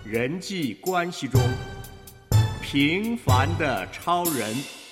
人际关系中平凡的超人。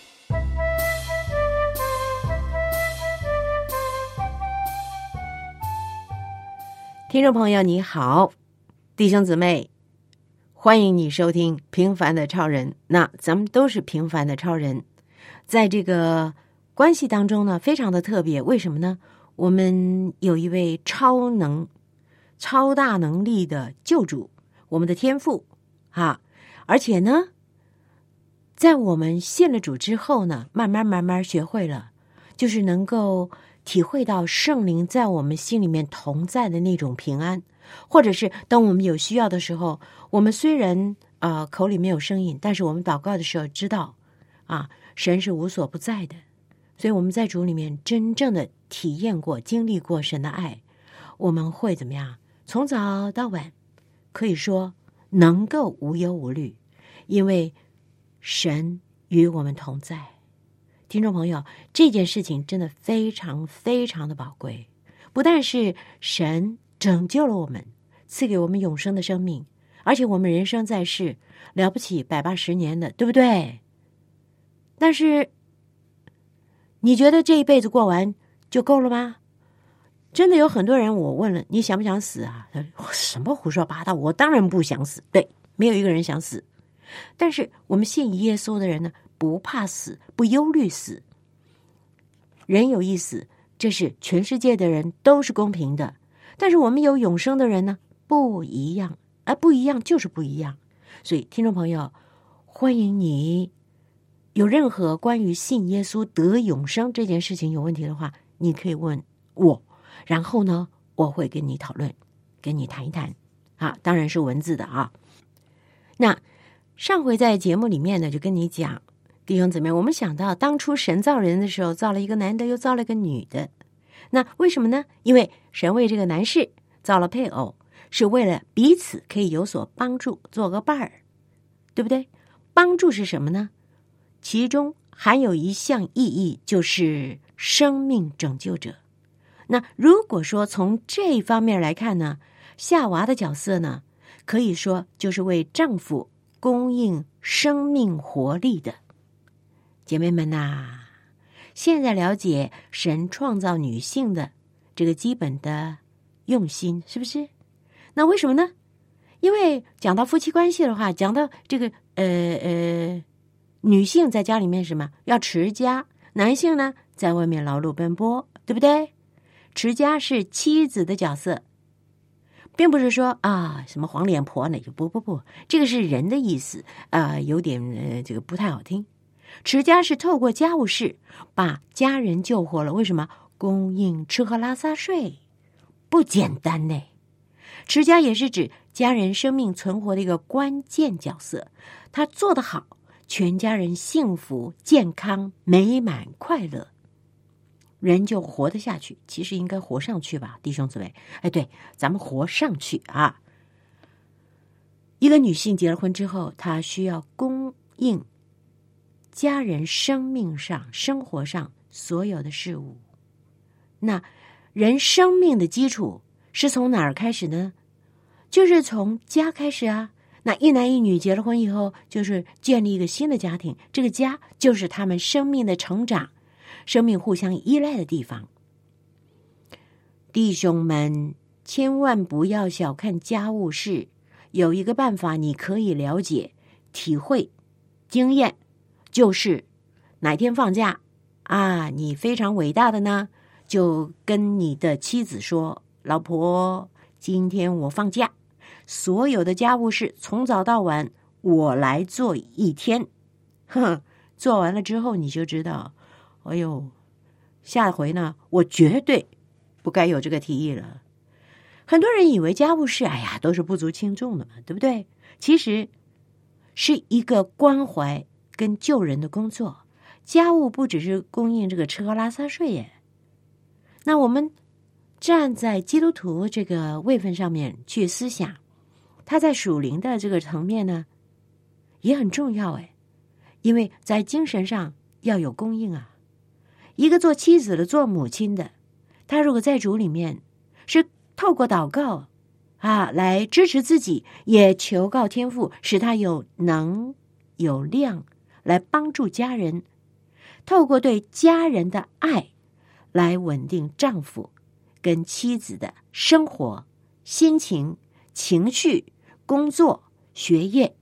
听众朋友你好，弟兄姊妹，欢迎你收听平凡的超人。那咱们都是平凡的超人，在这个关系当中呢，非常的特别。为什么呢？我们有一位超大能力的救主，我们的天父啊，而且呢，在我们信了主之后呢，慢慢学会了，就是能够体会到圣灵在我们心里面同在的那种平安，或者是当我们有需要的时候，我们虽然口里没有声音，但是我们祷告的时候知道神是无所不在的，所以我们在主里面真正的体验过、经历过神的爱，我们会怎么样？从早到晚，可以说能够无忧无虑，因为神与我们同在。听众朋友，这件事情真的非常非常的宝贵，不但是神拯救了我们，赐给我们永生的生命，而且我们人生在世了不起180年的，对不对？但是你觉得这一辈子过完就够了吗？真的有很多人，我问了你想不想死啊？什么胡说八道，我当然不想死。对，没有一个人想死。但是我们信耶稣的人呢，不怕死，不忧虑死。人有一死，这是全世界的人都是公平的。但是我们有永生的人呢，不一样，不一样就是不一样。所以听众朋友，欢迎你有任何关于信耶稣得永生这件事情有问题的话，你可以问我，然后呢，我会跟你讨论，跟你谈一谈当然是文字的啊。那上回在节目里面呢，就跟你讲，弟兄姊妹，我们想到当初神造人的时候，造了一个男的，又造了一个女的。那为什么呢？因为神为这个男士造了配偶，是为了彼此可以有所帮助，做个伴儿，对不对？帮助是什么呢？其中含有一项意义，就是生命拯救者。那如果说从这方面来看呢，夏娃的角色呢，可以说就是为丈夫供应生命活力的。姐妹们现在了解神创造女性的这个基本的用心，是不是？那为什么呢？因为讲到夫妻关系的话，讲到这个女性在家里面什么要持家，男性呢在外面劳碌奔波，对不对？持家是妻子的角色，并不是说什么黄脸婆那就不，这个是人的意思有点这个不太好听。持家是透过家务事把家人救活了，为什么？供应吃喝拉撒睡，不简单呢。持家也是指家人生命存活的一个关键角色，他做得好，全家人幸福、健康、美满、快乐，人就活得下去。其实应该活上去吧，弟兄姊妹。对，咱们活上去啊。一个女性结了婚之后，她需要供应家人生命上、生活上所有的事物。那人生命的基础是从哪儿开始呢？就是从家开始啊。那一男一女结了婚以后，就是建立一个新的家庭，这个家就是他们生命的成长，生命互相依赖的地方。弟兄们，千万不要小看家务事，有一个办法你可以了解、体会、经验，就是哪天放假你非常伟大的呢，就跟你的妻子说，老婆，今天我放假，所有的家务事从早到晚我来做一天。做完了之后你就知道，下回呢我绝对不该有这个提议了。很多人以为家务事都是不足轻重的嘛，对不对？其实是一个关怀跟救人的工作。家务不只是供应这个吃喝拉撒睡耶。那我们站在基督徒这个位分上面去思想，他在属灵的这个层面呢也很重要因为在精神上要有供应啊。一个做妻子的、做母亲的，他如果在主里面是透过祷告来支持自己，也求告天父，使他有能有量来帮助家人，透过对家人的爱来稳定丈夫跟妻子的生活、心情、情绪、工作、学业。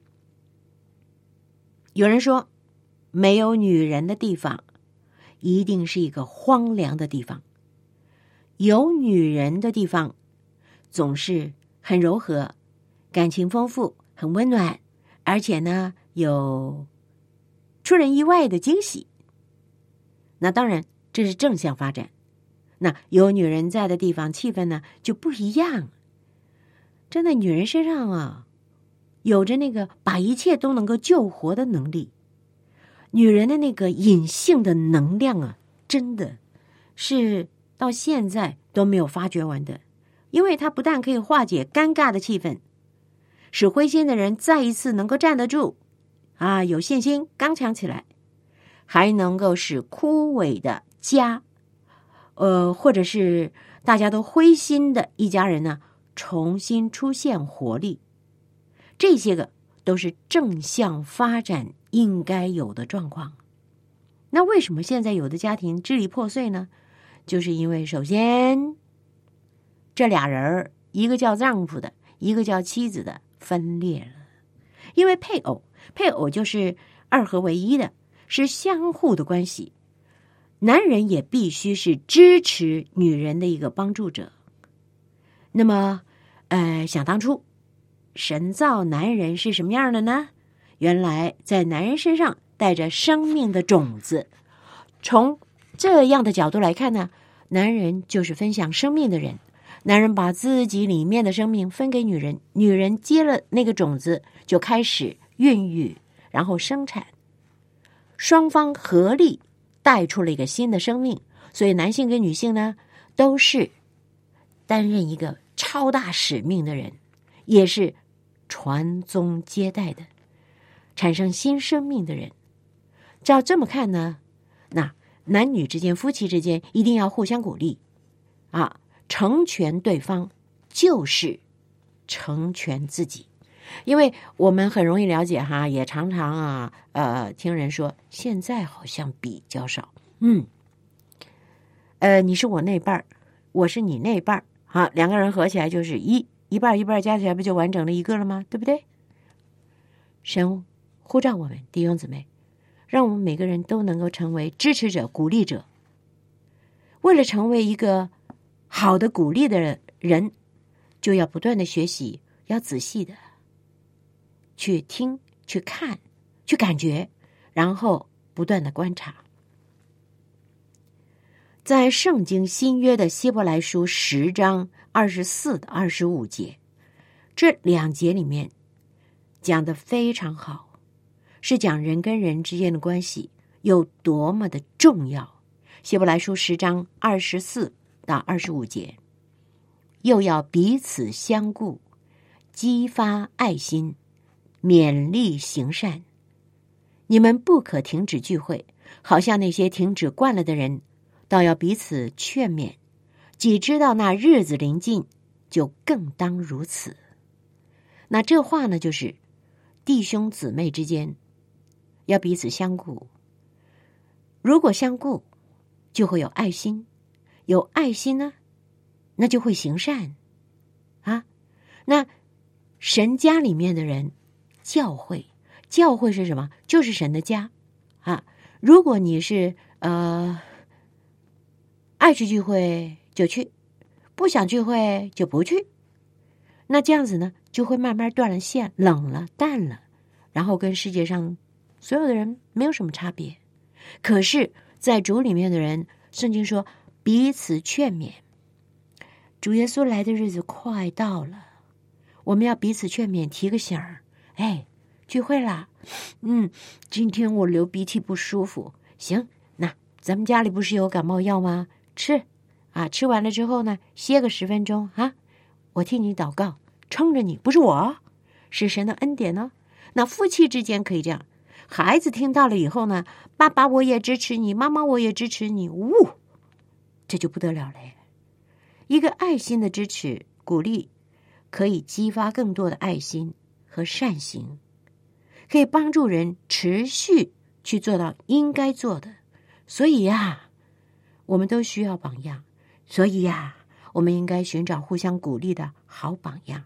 有人说，没有女人的地方一定是一个荒凉的地方，有女人的地方总是很柔和，感情丰富，很温暖，而且呢有出人意外的惊喜。那当然这是正向发展，那有女人在的地方气氛呢就不一样。真的，女人身上有着那个把一切都能够救活的能力，女人的那个隐性的能量真的是到现在都没有发掘完的。因为它不但可以化解尴尬的气氛，使灰心的人再一次能够站得住有信心刚强起来，还能够使枯萎的家或者是大家都灰心的一家人呢重新出现活力。这些个都是正向发展应该有的状况。那为什么现在有的家庭支离破碎呢？就是因为首先这俩人，一个叫丈夫的，一个叫妻子的，分裂了。因为配偶就是二合为一的，是相互的关系。男人也必须是支持女人的一个帮助者。那么想当初神造男人是什么样的呢？原来在男人身上带着生命的种子。从这样的角度来看呢，男人就是分享生命的人。男人把自己里面的生命分给女人，女人接了那个种子，就开始孕育，然后生产，双方合力带出了一个新的生命。所以男性跟女性呢，都是担任一个超大使命的人，也是传宗接代的，产生新生命的人。照这么看呢，那男女之间、夫妻之间一定要互相鼓励成全对方就是成全自己。因为我们很容易了解也常常听人说现在好像比较少，你是我那半儿，我是你那半儿两个人合起来就是一半一半加起来不就完整了一个了吗？对不对？神呼召我们弟兄姊妹，让我们每个人都能够成为支持者、鼓励者。为了成为一个好的鼓励的人，就要不断的学习，要仔细的去听、去看、去感觉，然后不断的观察。在圣经新约的希伯来书10章24到25节，这2节里面讲得非常好，是讲人跟人之间的关系有多么的重要。希伯来书10章24到25节，又要彼此相顾，激发爱心，勉励行善。你们不可停止聚会，好像那些停止惯了的人，倒要彼此劝勉。既知道那日子临近，就更当如此。那这话呢，就是弟兄姊妹之间要彼此相顾。如果相顾，就会有爱心，有爱心呢，那就会行善那神家里面的人，教会是什么？就是神的家如果你是爱去聚会就去，不想聚会就不去，那这样子呢，就会慢慢断了线，冷了淡了，然后跟世界上所有的人没有什么差别。可是在主里面的人，圣经说彼此劝勉。主耶稣来的日子快到了，我们要彼此劝勉，提个醒儿。聚会啦，今天我流鼻涕不舒服，行，那咱们家里不是有感冒药吗？吃吃完了之后呢，歇个10分钟我替你祷告，撑着你，不是我，是神的恩典呢。那夫妻之间可以这样，孩子听到了以后呢，爸爸我也支持你，妈妈我也支持你，这就不得了嘞。一个爱心的支持鼓励， 可以激发更多的爱心和善行，可以帮助人持续去做到应该做的。所以呀，我们都需要榜样，所以呀，我们应该寻找互相鼓励的好榜样。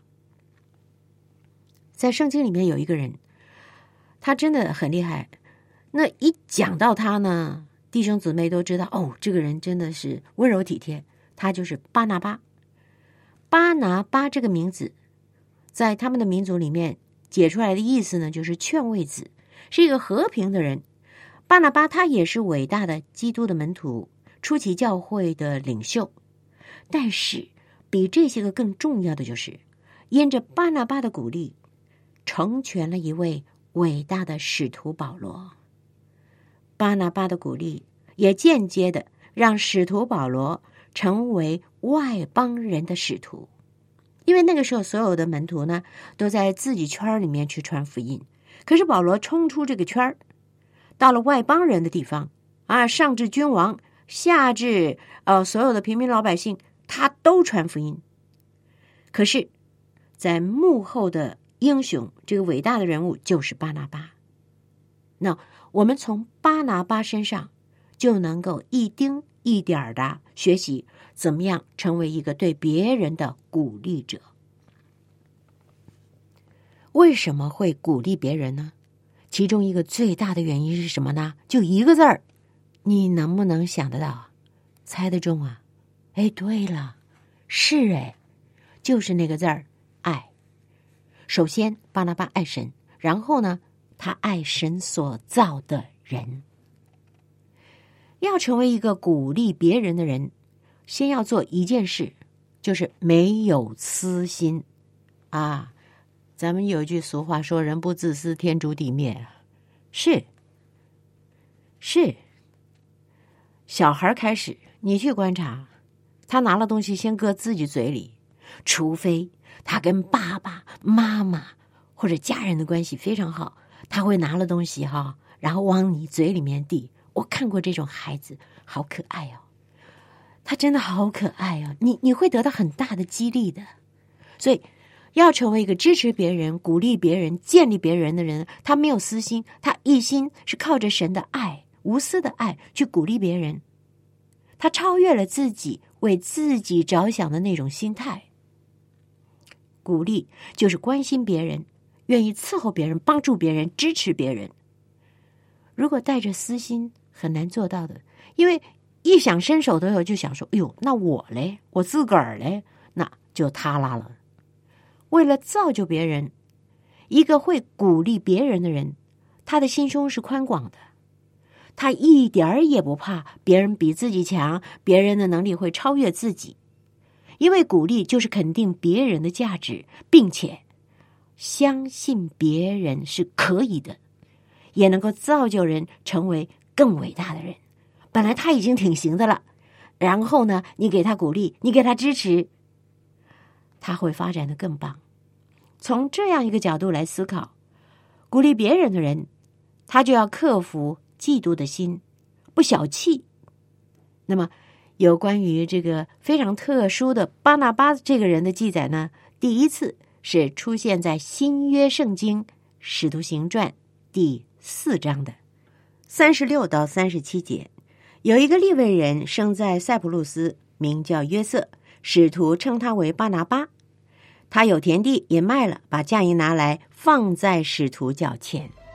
在圣经里面有一个人，他真的很厉害，那一讲到他呢，弟兄姊妹都知道，哦，这个人真的是温柔体贴，他就是巴拿巴。巴拿巴这个名字在他们的民族里面解出来的意思呢，就是劝慰子，是一个和平的人。巴拿巴他也是伟大的基督的门徒，初期教会的领袖。但是比这些个更重要的就是，因着巴拿巴的鼓励，成全了一位伟大的使徒保罗。巴拿巴的鼓励也间接的让使徒保罗成为外邦人的使徒。因为那个时候所有的门徒呢，都在自己圈里面去传福音，可是保罗冲出这个圈，到了外邦人的地方啊，上至君王，下至所有的平民老百姓，他都传福音。可是在幕后的英雄，这个伟大的人物就是巴拿巴。那我们从巴拿巴身上就能够一丁一点的学习怎么样成为一个对别人的鼓励者。为什么会鼓励别人呢？其中一个最大的原因是什么呢？就一个字儿，你能不能想得到？猜得中啊？哎，对了，是哎，就是那个字儿，爱。首先，巴拿巴爱神，然后呢，他爱神所造的人。要成为一个鼓励别人的人，先要做一件事，就是没有私心啊。咱们有一句俗话说，人不自私，天诛地灭。是，小孩开始，你去观察，他拿了东西先搁自己嘴里，除非他跟爸爸妈妈或者家人的关系非常好，他会拿了东西然后往你嘴里面递。我看过这种孩子，好可爱哦，他真的好可爱哦，你会得到很大的激励的。所以要成为一个支持别人、鼓励别人、建立别人的人，他没有私心，他一心是靠着神的爱、无私的爱去鼓励别人。他超越了自己为自己着想的那种心态。鼓励就是关心别人，愿意伺候别人、帮助别人、支持别人。如果带着私心，很难做到的，因为一想伸手的时候就想说，哎呦，那我嘞，我自个儿嘞，那就塌拉了。为了造就别人，一个会鼓励别人的人，他的心胸是宽广的，他一点儿也不怕别人比自己强，别人的能力会超越自己。因为鼓励就是肯定别人的价值，并且相信别人是可以的，也能够造就人成为更伟大的人。本来他已经挺行的了，然后呢，你给他鼓励，你给他支持，他会发展得更棒。从这样一个角度来思考，鼓励别人的人，他就要克服嫉妒的心，不小气。那么有关于这个非常特殊的巴拿巴这个人的记载呢，第一次是出现在新约圣经使徒行传第4章的36到37节。有一个利未人生在塞浦路斯，名叫约瑟，使徒称他为巴拿巴。他有田地也卖了，把价银拿来放在使徒脚前。